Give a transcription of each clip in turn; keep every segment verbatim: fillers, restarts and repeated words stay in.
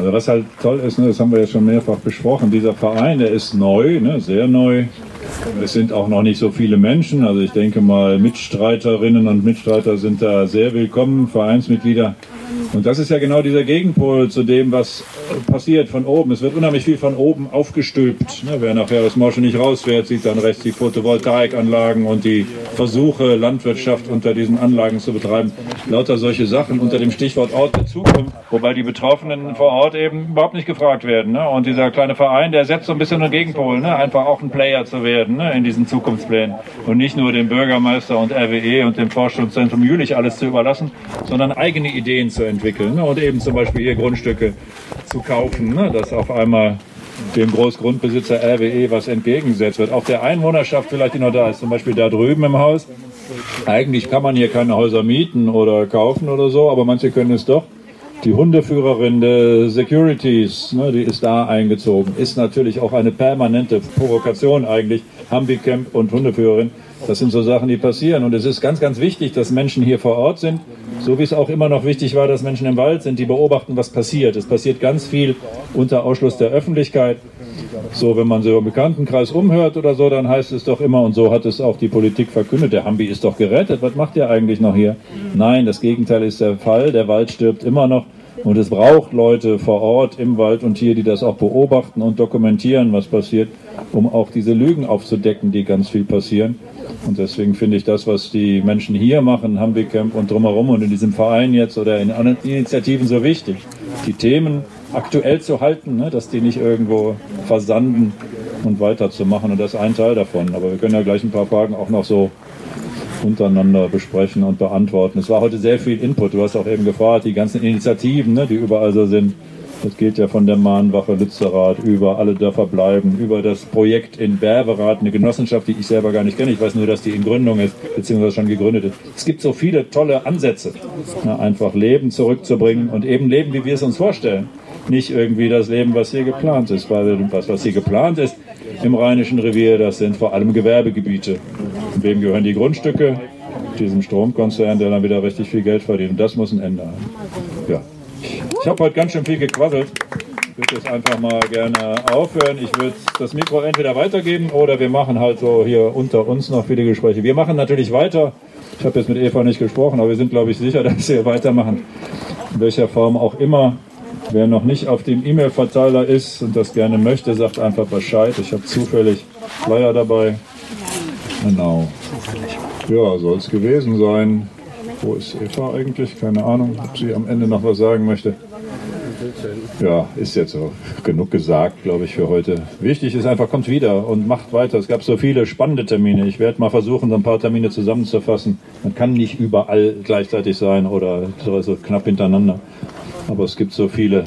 Also was halt toll ist, ne, das haben wir ja schon mehrfach besprochen, dieser Verein, der ist neu, ne, sehr neu. Es sind auch noch nicht so viele Menschen, also ich denke mal, Mitstreiterinnen und Mitstreiter sind da sehr willkommen, Vereinsmitglieder. Und das ist ja genau dieser Gegenpol zu dem, was passiert von oben. Es wird unheimlich viel von oben aufgestülpt. Ne? Wer nachher aus Morsche nicht rausfährt, sieht dann rechts die Photovoltaikanlagen und die Versuche, Landwirtschaft unter diesen Anlagen zu betreiben. Lauter solche Sachen unter dem Stichwort Ort der Zukunft, wobei die Betroffenen vor Ort eben überhaupt nicht gefragt werden. Ne? Und dieser kleine Verein, der setzt so ein bisschen einen Gegenpol, ne? Einfach auch ein Player zu werden, ne? In diesen Zukunftsplänen. Und nicht nur dem Bürgermeister und R W E und dem Forschungszentrum Jülich alles zu überlassen, sondern eigene Ideen zu entwickeln. Ne? Und eben zum Beispiel hier Grundstücke zu kaufen, ne? Dass auf einmal dem Großgrundbesitzer R W E was entgegengesetzt wird. Auch der Einwohnerschaft vielleicht, die noch da ist, zum Beispiel da drüben im Haus. Eigentlich kann man hier keine Häuser mieten oder kaufen oder so, aber manche können es doch. Die Hundeführerin der Securities, ne, die ist da eingezogen. Ist natürlich auch eine permanente Provokation eigentlich. Humvee-Camp und Hundeführerin, das sind so Sachen, die passieren. Und es ist ganz, ganz wichtig, dass Menschen hier vor Ort sind. So wie es auch immer noch wichtig war, dass Menschen im Wald sind, die beobachten, was passiert. Es passiert ganz viel unter Ausschluss der Öffentlichkeit. So, wenn man so im Bekanntenkreis umhört oder so, dann heißt es doch immer, und so hat es auch die Politik verkündet, der Humvee ist doch gerettet, was macht ihr eigentlich noch hier? Nein, das Gegenteil ist der Fall, der Wald stirbt immer noch und es braucht Leute vor Ort im Wald und hier, die das auch beobachten und dokumentieren, was passiert, um auch diese Lügen aufzudecken, die ganz viel passieren. Und deswegen finde ich das, was die Menschen hier machen, Humvee-Camp und drumherum und in diesem Verein jetzt oder in anderen Initiativen so wichtig. Die Themen aktuell zu halten, ne, dass die nicht irgendwo versanden und weiterzumachen. Und das ist ein Teil davon. Aber wir können ja gleich ein paar Fragen auch noch so untereinander besprechen und beantworten. Es war heute sehr viel Input. Du hast auch eben gefragt, die ganzen Initiativen, ne, die überall so sind. Das geht ja von der Mahnwache Lützerath über alle Dörfer bleiben, über das Projekt in Berberath, eine Genossenschaft, die ich selber gar nicht kenne. Ich weiß nur, dass die in Gründung ist, beziehungsweise schon gegründet ist. Es gibt so viele tolle Ansätze, ne, einfach Leben zurückzubringen und eben Leben, wie wir es uns vorstellen. Nicht irgendwie das Leben, was hier geplant ist, weil was, was hier geplant ist im Rheinischen Revier, das sind vor allem Gewerbegebiete. Und wem gehören die Grundstücke? Diesem Stromkonzern, der dann wieder richtig viel Geld verdient. Und das muss ein Ende haben. Ja. Ich habe heute ganz schön viel gequasselt. Ich würde jetzt einfach mal gerne aufhören. Ich würde das Mikro entweder weitergeben oder wir machen halt so hier unter uns noch viele Gespräche. Wir machen natürlich weiter. Ich habe jetzt mit Eva nicht gesprochen, aber wir sind, glaube ich, sicher, dass wir weitermachen. In welcher Form auch immer. Wer noch nicht auf dem E-Mail-Verteiler ist und das gerne möchte, sagt einfach Bescheid. Ich habe zufällig Flyer dabei. Genau. Ja, soll es gewesen sein. Wo ist Eva eigentlich? Keine Ahnung, ob sie am Ende noch was sagen möchte. Ja, ist jetzt so genug gesagt, glaube ich, für heute. Wichtig ist einfach, kommt wieder und macht weiter. Es gab so viele spannende Termine. Ich werde mal versuchen, so ein paar Termine zusammenzufassen. Man kann nicht überall gleichzeitig sein oder so, so knapp hintereinander. Aber es gibt so viele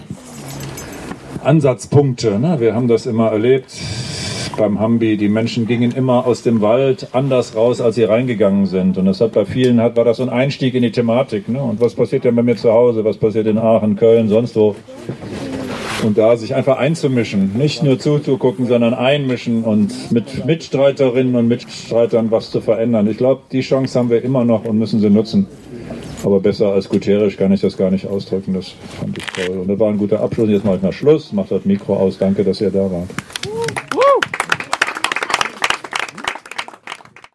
Ansatzpunkte. Ne? Wir haben das immer erlebt beim Humvee. Die Menschen gingen immer aus dem Wald anders raus, als sie reingegangen sind. Und das hat bei vielen, hat, war das so ein Einstieg in die Thematik. Ne? Und was passiert denn bei mir zu Hause? Was passiert in Aachen, Köln, sonst wo? Und da sich einfach einzumischen. Nicht nur zuzugucken, sondern einmischen und mit Mitstreiterinnen und Mitstreitern was zu verändern. Ich glaube, die Chance haben wir immer noch und müssen sie nutzen. Aber besser als Guterres kann ich das gar nicht ausdrücken. Das fand ich toll. Und das war ein guter Abschluss. Jetzt mache ich mal Schluss. Macht das Mikro aus. Danke, dass ihr da wart.